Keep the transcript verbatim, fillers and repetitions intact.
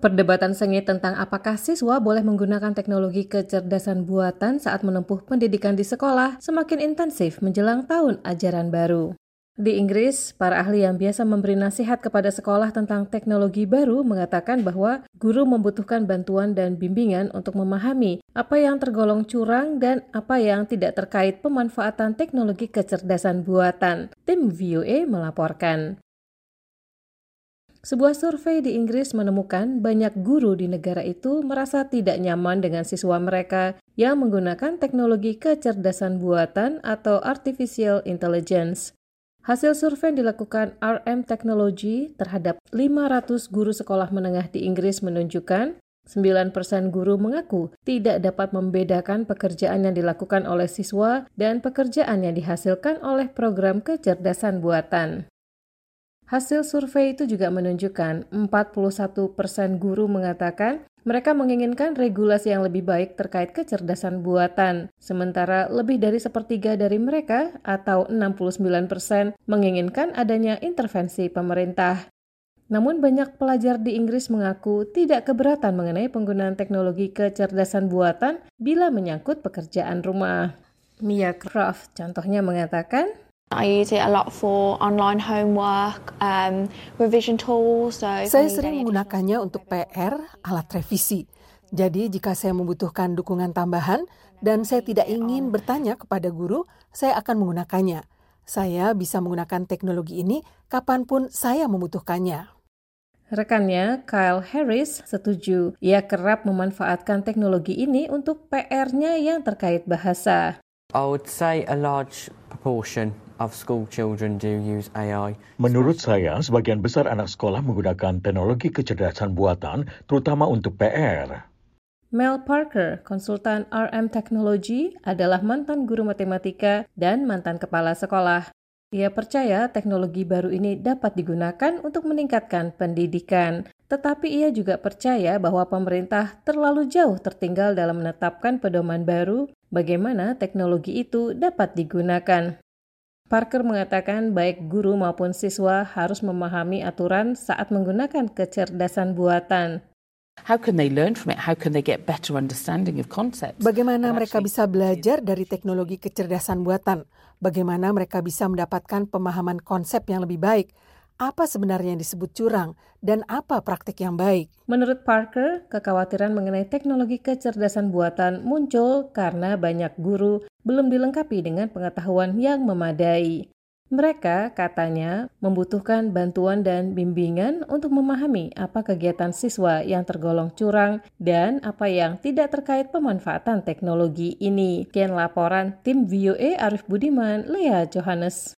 Perdebatan sengit tentang apakah siswa boleh menggunakan teknologi kecerdasan buatan saat menempuh pendidikan di sekolah semakin intensif menjelang tahun ajaran baru. Di Inggris, para ahli yang biasa memberi nasihat kepada sekolah tentang teknologi baru mengatakan bahwa guru membutuhkan bantuan dan bimbingan untuk memahami apa yang tergolong curang dan apa yang tidak terkait pemanfaatan teknologi kecerdasan buatan. Tim V O A melaporkan. Sebuah survei di Inggris menemukan banyak guru di negara itu merasa tidak nyaman dengan siswa mereka yang menggunakan teknologi kecerdasan buatan atau artificial intelligence. Hasil survei yang dilakukan R M Technology terhadap lima ratus guru sekolah menengah di Inggris menunjukkan sembilan persen guru mengaku tidak dapat membedakan pekerjaan yang dilakukan oleh siswa dan pekerjaan yang dihasilkan oleh program kecerdasan buatan. Hasil survei itu juga menunjukkan empat puluh satu persen guru mengatakan mereka menginginkan regulasi yang lebih baik terkait kecerdasan buatan, sementara lebih dari sepertiga dari mereka atau enam puluh sembilan persen menginginkan adanya intervensi pemerintah. Namun banyak pelajar di Inggris mengaku tidak keberatan mengenai penggunaan teknologi kecerdasan buatan bila menyangkut pekerjaan rumah. Mia Croft contohnya mengatakan, I use it a lot for online homework, um, revision tools. So saya sering menggunakannya untuk P R, alat revisi. Jadi jika saya membutuhkan dukungan tambahan dan saya tidak ingin bertanya kepada guru, saya akan menggunakannya. Saya bisa menggunakan teknologi ini kapanpun saya membutuhkannya. Rekannya, Kyle Harris, setuju. Ia kerap memanfaatkan teknologi ini untuk P R-nya yang terkait bahasa. I would say a large proportion of school children do use A I. Menurut saya, sebagian besar anak sekolah menggunakan teknologi kecerdasan buatan, terutama untuk P R. Mel Parker, konsultan R M Technology, adalah mantan guru matematika dan mantan kepala sekolah. Ia percaya teknologi baru ini dapat digunakan untuk meningkatkan pendidikan. Tetapi ia juga percaya bahwa pemerintah terlalu jauh tertinggal dalam menetapkan pedoman baru bagaimana teknologi itu dapat digunakan. Parker mengatakan baik guru maupun siswa harus memahami aturan saat menggunakan kecerdasan buatan. How can they learn from it? How can they get better understanding of concepts? Bagaimana mereka bisa belajar dari teknologi kecerdasan buatan? Bagaimana mereka bisa mendapatkan pemahaman konsep yang lebih baik? Apa sebenarnya yang disebut curang dan apa praktik yang baik? Menurut Parker, kekhawatiran mengenai teknologi kecerdasan buatan muncul karena banyak guru belum dilengkapi dengan pengetahuan yang memadai. Mereka, katanya, membutuhkan bantuan dan bimbingan untuk memahami apa kegiatan siswa yang tergolong curang dan apa yang tidak terkait pemanfaatan teknologi ini. Sekian laporan tim V O A Arif Budiman, Lea Johannes.